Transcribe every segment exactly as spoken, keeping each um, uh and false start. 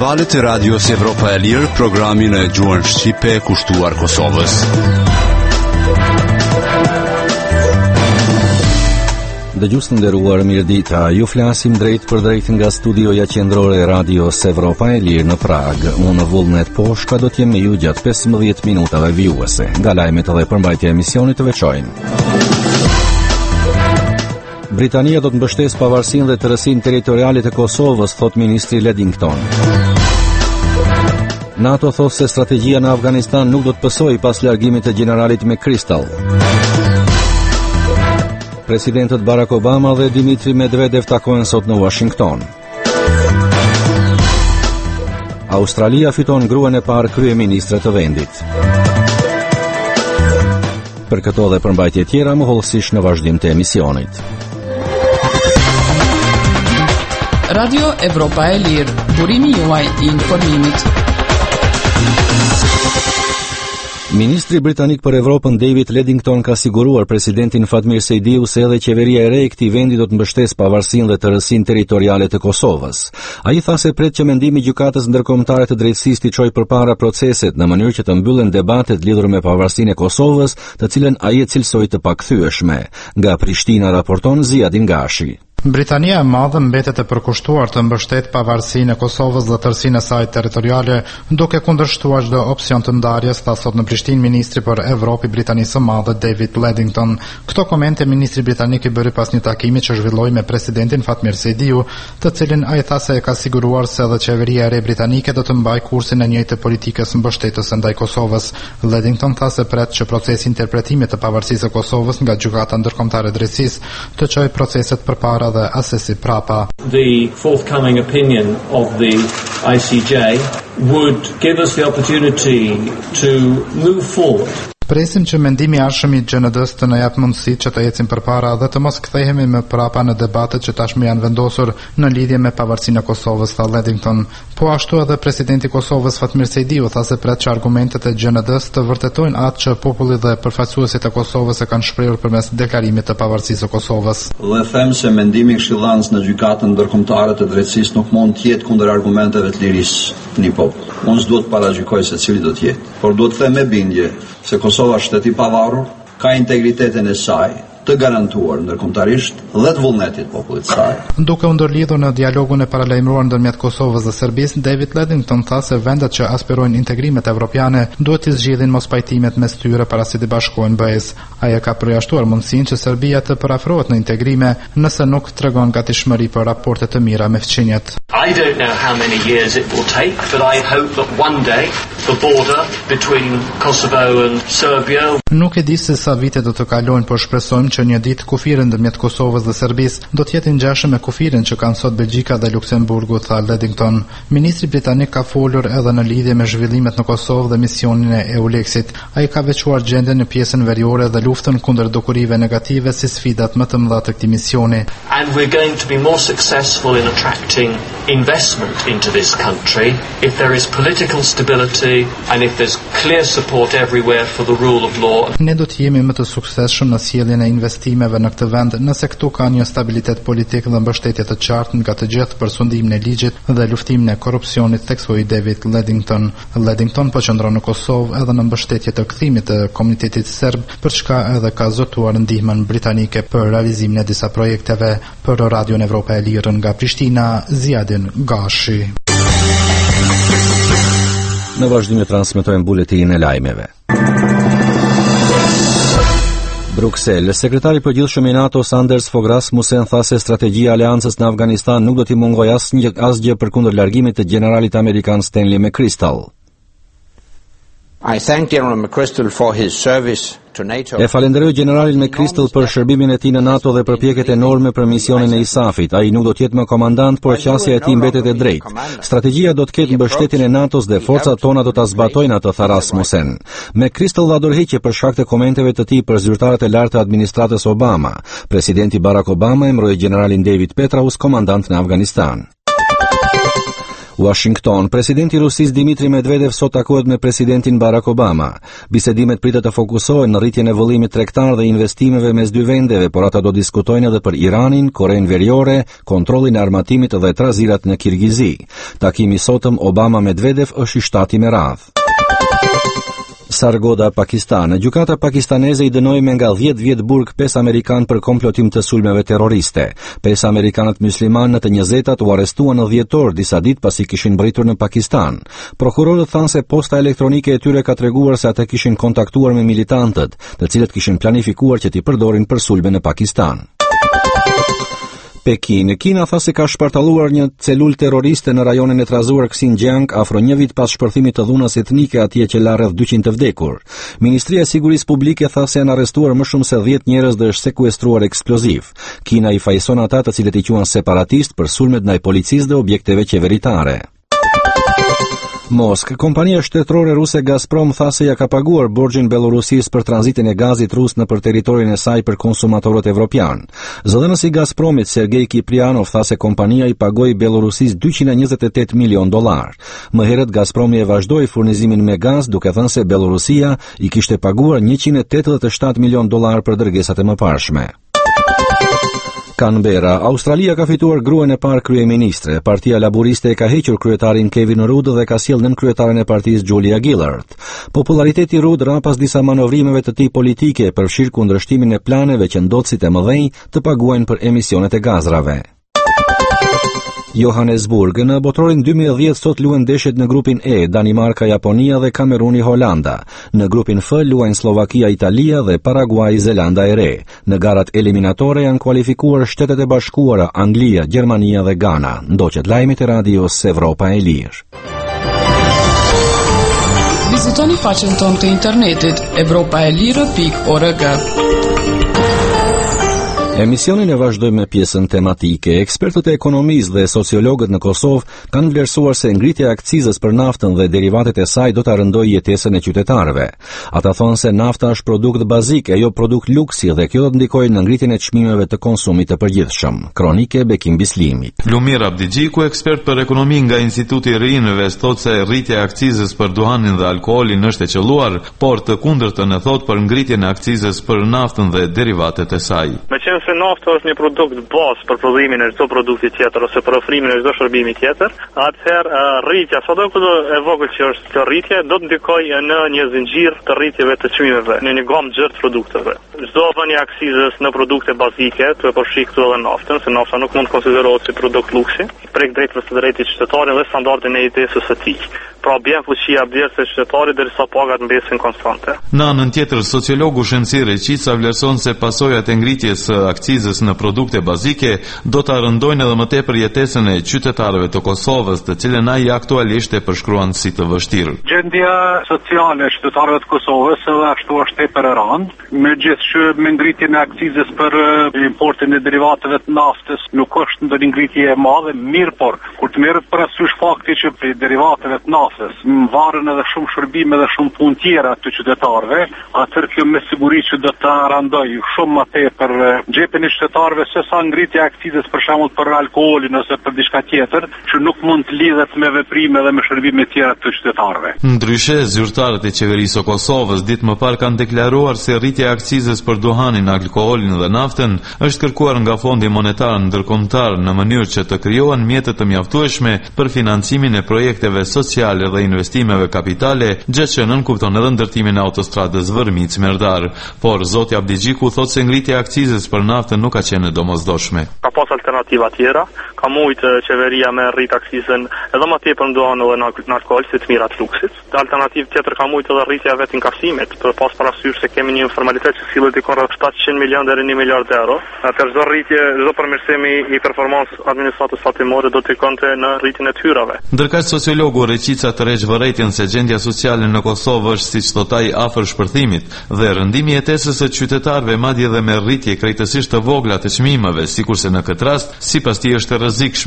valët e Radios Evropa e Lirë, programin e gjuhën shqipe kushtuar Kosovës. Dëgjues të nderuar, mirëdita. Ju flasim drejt për drejt nga studioja qendrore e Radios Evropa e Lirë në Prag. Unë Vullnet Poshka do të jem me ju gjatë pesëmbëdhjetë minutave vijuese. Nga lajmet dhe përmbajtja e emisionit të veçojnë. Britania do të mbështesë pavarësinë dhe tërësinë territoriale të Kosovës, thot ministri Ledington. NATO thot se strategjia në Afganistan nuk do të pësojë pas largimit të generalit McChrystal. Presidentët Barack Obama dhe Dimitri Medvedev takohen sot në Washington. Australia fiton gruan e parë kryeministre të vendit. Për këto dhe përmbajtje tjera, më hollësisht në vazhdim të emisionit. Radio Evropa e Lirë, burimi juaj i informimit. Ministri britanik për Evropën David Ledington ka siguruar presidentin Fatmir Sejdiu se edhe qeveria e re e këtij vendi do të mbështesë pavarësinë dhe tërësinë territoriale të Kosovës. Ai tha se pret që mendimi i gjykatës ndërkombëtare të drejtësisë t'i çojë përpara proceset në mënyrë që të mbyllen debatet lidhur me pavarësinë e Kosovës, të cilën ai e cilsoi të pakthyeshme. Nga Prishtina raporton Ziadin Gashi. Britania e Madhe mbetet e përkushtuar të mbështet pavarësinë e Kosovës dhe tërësinë e saj territoriale, duke kundërshtuar çdo opsion të ndarjes, tha sot në Prishtinë ministri për Evropë i Britanisë së Madhe David Ledington. Këto komente ministri britanik i bëri pas një takimi që zhvilloi me presidentin Fatmir Sejdiu, të cilin ai tha se e ka siguruar se edhe qeveria e re britanike do të mbajë kursin e njëjtë të politikës mbështetëse ndaj Kosovës. Ledington tha se pret që procesi interpretimit të pavarësisë së Kosovës nga Gjykata Ndërkombëtare e Drejtësisë të çojë proceset përpara dhe asesi prapa. The forthcoming opinion of the I C J would give us the opportunity to move forward. Presim që mendimi i arshëm i G N D-s të na jap mundësi që të ecim përpara dhe të mos kthehemi më prapa në debatet që tashmë janë vendosur në lidhje me pavarësinë e Kosovës, tha Ledington. Po ashtu edhe presidenti i Kosovës Fatmir Sejdiu tha se pret që argumentet e G N D-s të vërtetojnë atë që populli dhe përfaqësuesit e Kosovës e kanë shprehur përmes deklarimit të pavarësisë së Kosovës. Dhe them se mendimi këshillanës në gjykatën ndërkombëtare të drejtësisë nuk mund të jetë kundër argumenteve të lirisë në një popull. Unë s'duhet paragjykoj se cili do të jetë, por duhet të them me bindje se Kosova është shtet i pavarur, ka integritetin e saj të garantuar ndërkombëtarisht dhe të vullnetit popullit saj. Duke u ndërlidhur në dialogun e paralajmëruar ndërmjet Kosovës dhe Serbisë, David Ledington tha se vendet që aspirojnë integrimet evropiane duhet të zgjidhin mospajtimet mes tyre para se të bashkohen B E-s. Ai ka përjashtuar mundësinë që Serbia të parafrohet në integrime nëse nuk tregon gatishmëri për raporte të mira me fqinjet. I don't know how many years it will take, but I hope that one day the border between Kosovo and Serbia. Nuk e di se sa vite do të kalojnë, por shpresojmë që një ditë kufirin ndërmjet Kosovës dhe Serbisë do të jetë i ngjashëm me kufirin që kanë sot Belgjika dhe Luksemburgu, tha Ledington. Ministri britanik ka folur edhe në lidhje me zhvillimet në Kosovë dhe misionin e EULEX-it. Ai ka veçuar gjendjen në pjesën veriore dhe luftën kundër dukurive negative si sfidat më të mëdha të këtij misioni. And we're going to be more successful in attracting investment into this country if there is political stability and if there's clear support everywhere for the rule of law. Ne do të jemi më të suksesshëm në sjelljen e investimeve në këtë vend nëse këtu ka një stabilitet politik dhe mbështetje të qartë nga të gjithë për sundimin e ligjit dhe luftimin e korrupsionit, theksoi David Ledington. Ledington po qëndron në Kosovë edhe në mbështetje të kthimit të komunitetit serb, për çka edhe ka zotuar ndihmën britanike për realizimin e disa projekteve. Për Radion Evropa e Lirë nga Prishtina, Ziadin Gashi. Në vazhdim e transmetojmë buletinin e lajmeve. Bruxelles, sekretari i përgjithshëm i NATO Anders Fogh Rasmussen tha se strategjia e aleancës në Afganistan nuk do t'i mungojë asnjë asgjë përkundër largimit të generalit amerikan Stanley McChrystal. I thank General McChrystal for his service to NATO. E falenderoj generalin McChrystal për shërbimin e tij në NATO dhe për pjekjet enorme për misionin e ISAF-it. Ai nuk do të jetë më komandant, por qasja e tij mbetet e drejtë. Strategjia do të ketë mbështetjen e NATO-s dhe forcat tona do ta zbatojnë atë, tha Rasmussen. McChrystal dha dorëheqje për shkak të komenteve të tij për zyrtarët e lartë të administratës Obama. Presidenti Barack Obama emëroi generalin David Petraeus komandant në Afganistan. Washington, presidenti i Rusisë Dmitri Medvedev sot takohet me presidentin Barack Obama. Bisedimet pritet të fokusohen në rritjen e vëllimit tregtar dhe investimeve mes dy vendeve, por ata do diskutojnë edhe për Iranin, Korenë Veriore, kontrollin e armatimit dhe trazirat në Kirgizi. Takimi sotëm Obama-Medvedev është i shtati me radhë. Sargoda, Pakistan. Gjykata pakistaneze i dënoi me nga dhjetë vjet burg pesë amerikanë për komplotim të sulmeve terroriste. Pesë amerikanët mysliman në të njëzetat u arrestuan në dhjetor disa ditë pasi kishin mbritur në Pakistan. Prokurorët thanë se posta elektronike e tyre ka treguar se ata kishin kontaktuar me militantët, të cilët kishin planifikuar që t'i përdorin për sulme në Pakistan. Pekin. Kina tha se ka shpartalluar një celul terroriste në rajonin e trazuar Xinjiang afro një vit pas shpërthimit të dhunës etnike atje që la rreth dyqind të vdekur. Ministria e Sigurisë Publike tha se janë arrestuar më shumë se dhjetë njerëz dhe është sekuestruar eksploziv. Kina i fajson ata të cilët i quajnë separatist për sulmet ndaj policisë dhe objekteve qeveritare. Mosk. Kompania shtetërore ruse Gazprom tha se ja ka paguar borxhin Bellorusisë për tranzitin e gazit rus nëpër territorin e saj për konsumatorët evropian. Zëdhënësi i Gazpromit Sergej Kiprianov tha se kompania i pagoi Bellorusisë dyqind e njëzet e tetë milion dollar. Më herët Gazpromi e vazhdoi furnizimin me gaz, duke thënë se Bellorusia i kishte paguar njëqind e tetëdhjetë e shtatë milion dollar për dërgesat e mëparshme. Canberra. Australia ka fituar gruan e parë kryeministre. Partia Laboriste e ka hequr kryetarin Kevin Rudd dhe ka sjellë nën kryetaren e partisë Julia Gillard. Populariteti i Rudd ra pas disa manovrimeve të tij politike, përfshir kundërshtimin e planeve që ndotësit e mëdhenj të paguajnë për emisionet e gazrave. Johannesburg. Në botrorin dy mijë e dhjetë sot luhen ndeshjet në grupin E, Danimarka, Japonia dhe Kameruni, Holanda. Në grupin F luajnë Slovakia, Italia dhe Paraguay, Zelanda e Re. Në garat eliminatore janë kualifikuar Shtetet e Bashkuara, Anglia, Gjermania dhe Ghana. Ndoqet lajmit e radios Evropa e Lirë. Vizitoni faqen tonë të internetit evropa e lirë pikë org. Emisionin e vazhdojmë me pjesën tematike. Ekspertët e ekonomisë dhe sociologët në Kosovë kanë vlerësuar se ngritja e akcizës për naftën dhe derivatet e saj do ta rëndojë jetesën e qytetarëve. Ata thonë se nafta është produkt bazik e jo produkt luksi dhe kjo do të ndikojë në ngritjen e çmimeve të konsumit të përgjithshëm. Kronike Bekim Bislimi. Lumir Abdigjiku, ekspert për ekonomi nga Instituti i Rinvest, thotë se rritja e akcizës për duhanin dhe alkoolin është e qelluar, por të kundërtën e thotë për ngritjen e akcizës për naftën dhe derivatet e saj. Se nafta është një produkt bazë për prodhimin e çdo produkti tjetër ose për ofrimin e çdo shërbimi tjetër, atëherë rritja sadokudo e vogël që është kjo rritje do të ndikojë në një zinxhir të rritjeve të çmimeve në një gamë gjerë të produkteve. Çdo vënie akcizës në produkte bazike, të e përfshi këtu edhe naftën, se nafta nuk mund të konsiderohet si produkt luksi, prek drejt për së drejti qytetarit dhe standardin e jetesës së tij. Pra bjen fuqia blerës së qytetarit derisa pagat mbesin konstante. Në anën tjetër, sociologu shënësir Reqica vlerëson se pasojat e ngritjes së akcizës në produkte bazike do ta rëndojnë edhe më tepër jetesën e qytetarëve të Kosovës, të cilën ai aktualisht e përshkruan si të vështirë. Gjendja sociale e qytetarëve të Kosovës edhe ashtu është tepër e rëndë, megjithëse me ngritjen e akcizës për importin e derivateve të naftës nuk është ndonjë ngritje e madhe, mirë por kur të merret parasysh fakti që për derivateve të naftës varen edhe shumë shërbime dhe shumë punë tjera të qytetarëve, atëherë kjo me siguri që do të randoj shumë më tepër xhepin e qytetarëve se sa ngritja e akcizës për shembull për alkoolin ose për diçka tjetër që nuk mund të lidhet me veprime dhe me shërbime tjera të qytetarëve. Ndryshe, zyrtarët e qeverisë së Kosovës ditë më parë kanë deklaruar se rritja e akcizës për duhanin, alkoolin dhe naftën është kërkuar nga Fondi Monetar Ndërkombëtar në mënyrë që të krijohen mjete të mjaftueshme për financimin e projekteve sociale dhe investimeve kapitale, gjë që nën kupton edhe ndërtimin e autostradës Vërmic-Merdar. Por zoti Abdigjiku thotë se ngritja e akcizës për naftën nuk ka qenë domosdoshme. Ka pas alternativa tjera, ka mujtë qeveria me rrit akcizën edhe më tepër në duhan edhe në alkool si të mirat luksit. Alternativë tjetër ka mujtë edhe rritja e vetë inkasimit, për pas parasysh se kemi një formalitet që sillet diku rreth shtatëqind milion deri në një miliard euro. Atë çdo rritje, çdo përmirësimi i performancës administratës fatimore do të konte në rritjen e tyrave. Ndërkaq sociologu Reqica tërheq vërejtjen se gjendja sociale në Kosovë është siç thot ai afër shpërthimit dhe rëndimi i jetesës së qytetarëve madje edhe me rritje krejtësisht të vogla të çmimeve, sikurse në këtë rast sipas tij është e rrezikshme.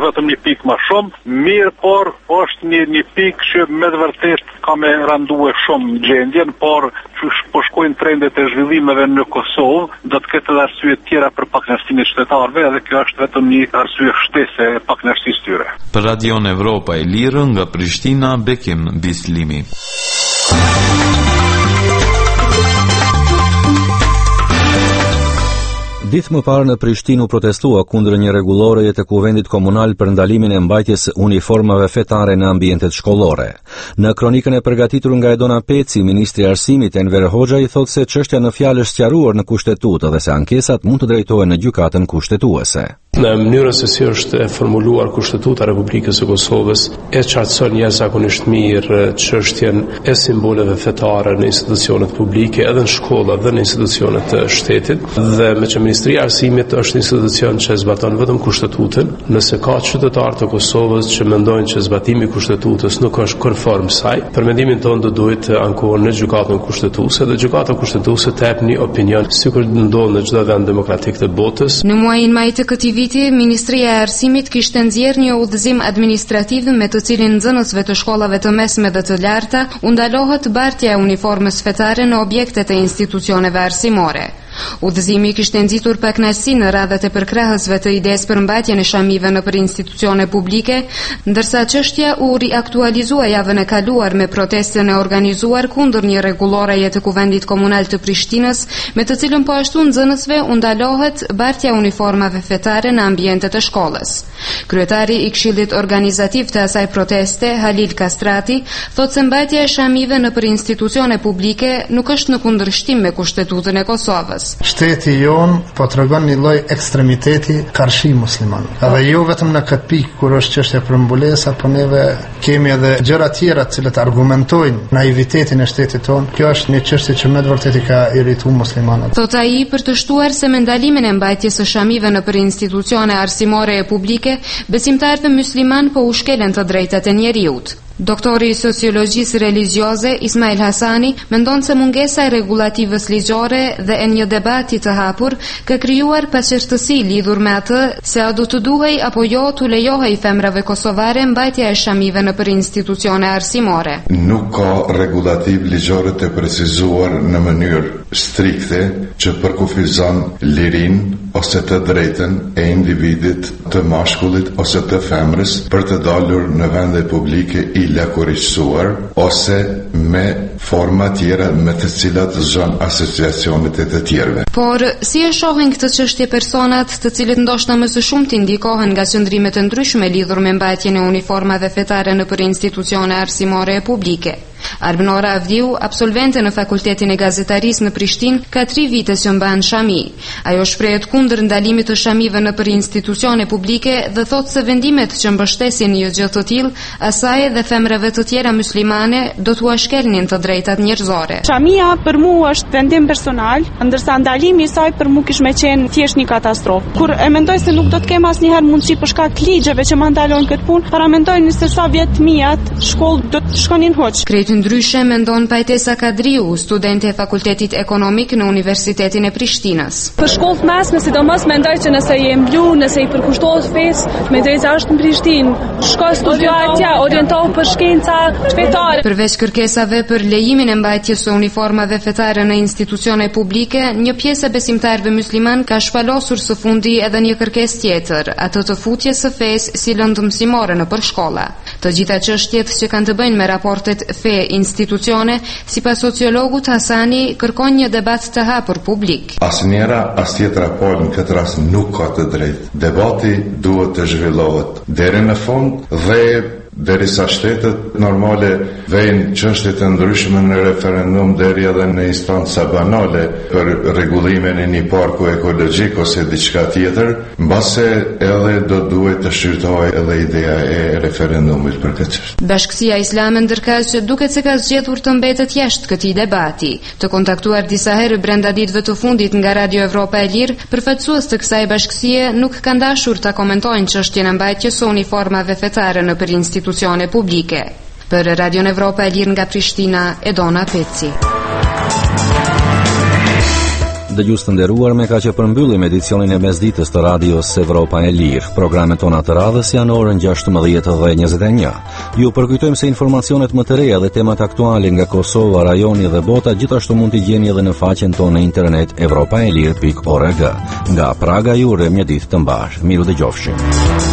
vetëm një pikë më shumë, mirë, por është një, një pikë që me të vërtet ka me randue shumë gjendjen, por që po shkojnë trendet e zhvillimeve në Kosovë, do të ketë edhe arsye tjera për pakënaqësinë e qytetarëve, edhe kjo është vetëm një arsye shtese e pakënaqësisë tyre. Për Radion Evropa e Lirë nga Prishtina, Bekim Bislimi. Ditë më parë në Prishtinë u protestua kundër një rregulloreje të Kuvendit Komunal për ndalimin e mbajtjes së uniformave fetare në ambientet shkollore. Në kronikën e përgatitur nga Edona Peci, ministri i Arsimit Enver Hoxha i thotë se çështja në fjalë është sqaruar në kushtetutë dhe se ankesat mund të drejtohen në gjykatën kushtetuese. Në mënyrën se si është e formuluar Kushtetuta e Republikës së Kosovës, e qartëson jashtëzakonisht mirë çështjen e simboleve fetare në institucionet publike, edhe në shkolla dhe në institucionet të shtetit, dhe me që Ministria e Arsimit është institucion që zbaton vetëm Kushtetutën, nëse ka qytetarë të Kosovës që mendojnë që zbatimi i Kushtetutës nuk është konform saj, për mendimin tonë do duhet të ankohen në gjykatën kushtetuese dhe gjykata kushtetuese të jap një opinion sikur ndodh në çdo vend demokratik të botës. Në muajin maj të këtij viti, Ministria e Arsimit kishte nxjerrë një udhëzim administrativ me të cilin nxënësve të shkollave të mesme dhe të larta u ndalohet bartja e uniformës fetare në objektet e institucioneve arsimore. Udhëzimi kishte nxitur pakënaqësi në radhat e përkrahësve të idesë për mbajtjen e shamive nëpër institucione publike, ndërsa çështja u riaktualizua javën e kaluar me protestën e organizuar kundër një rregulloreje të Kuvendit Komunal të Prishtinës, me të cilën po ashtu nxënësve u ndalohet bartja e uniformave fetare në ambientet e shkollës. Kryetari i Këshillit Organizativ të asaj proteste, Halil Kastrati, thotë se mbajtja e shamive nëpër institucione publike nuk është në kundërshtim me Kushtetutën e Kosovës. Shteti jon po tregon një lloj ekstremiteti karshi musliman. Edhe jo vetëm në këtë pikë kur është çështja për mbulesa, po neve kemi edhe gjëra tjera të cilët argumentojnë naivitetin e shtetit ton. Kjo është një çështje që me të vërtetë ka irrituar muslimanët. Thot ai për të shtuar se me ndalimin e mbajtjes së shamive nëpër institucione arsimore e publike, besimtarëve musliman po u shkelen të drejtat e njeriut. Doktori i sociologjisë religjioze Ismail Hasani mendon se mungesa e rregulativës ligjore dhe e një debati të hapur ka krijuar paqartësi lidhur me atë se a do të duhej apo jo të lejohej femrave kosovare mbajtja e shamive nëpër institucione arsimore. Nuk ka rregulativ ligjore të precizuar në mënyrë strikte që përkufizon lirinë ose të drejtën e individit të mashkullit ose të femrës për të dalur në vende publike i lakurishtuar ose me forma tjera me të cilat zon asociacionet e të tjerëve. Por si e shohin këtë çështje personat të cilët ndoshta më së shumti ndikohen nga qëndrime të ndryshme lidhur me mbajtjen e uniformave fetare nëpër institucione arsimore e publike? Arbnora Avdiu, absolvente në Fakultetin e Gazetarisë në Prishtinë, ka tri vite që mban shami. Ajo shprehet kundër ndalimit të shamive nëpër institucione publike dhe thotë se vendimet që mbështesin një gjë të tillë asaj dhe femrave të tjera muslimane do t'u shkelnin të drejtat njerëzore. Shamia për mua është vendim personal, ndërsa ndalimi i saj për mua kish më qenë thjesht një katastrofë. Kur e mendoj se nuk do të kem asnjëherë mundësi për shkak ligjeve që më ndalojnë këtë punë, para mendoj se sa vjet mijat shkollë do të shkonin hoç. Ndryshe mendon Pajtesa Kadriu, studente e Fakultetit Ekonomik në Universitetin e Prishtinës. Për shkollët mesme, sidomos mendoj që nëse je mblu, nëse i përkushtohet fesë, me drejtë është në Prishtinë, shko studio atje, orientohu për shkenca fetare. Përveç kërkesave për lejimin e mbajtjes së uniformave fetare në institucione publike, një pjesë e besimtarëve musliman ka shpalosur së fundi edhe një kërkesë tjetër, atë të futjes së fesë si lëndë mësimore nëpër shkolla. Të gjitha çështjet që kanë të bëjnë me raportet fe institucione, sipas sociologut Hasani, kërkon një debat të hapur publik. Asnjëra as tjetra palë në këtë rast nuk ka të drejtë. Debati duhet të zhvillohet deri në fund dhe derisa shtetet normale vejnë çështje të ndryshme në referendum deri edhe në instanca banale për rregullimin e një parku ekologjik ose diçka tjetër, mbase edhe do duhet të shqyrtohej edhe ideja e referendumit për këtë çështje. Bashkësia Islame ndërkaq duket se ka zgjedhur të mbetet jashtë këtij debati. Të kontaktuar disa herë brenda ditëve të fundit nga Radio Evropa e Lirë, përfaqësues të kësaj bashkësie nuk kanë dashur ta komentojnë çështjen e mbajtjes së uniformave fetare nëpër institucione publike. Për Radio Evropa e Lirë nga Prishtina, Edona Peci. Dëgjues të nderuar, me kaq që përmbyllim edicionin e mesditës të radios Evropa e Lirë. Programet tona të radhës janë orën gjashtëmbëdhjetë dhe njëzet e një. Ju përkujtojmë se informacionet më të reja dhe temat aktuale nga Kosova, rajoni dhe bota gjithashtu mund t'i gjeni edhe në faqen tonë në internet evropaelir pikë org. Nga Praga ju urojmë një ditë të mbar. Miru dëgjofshim.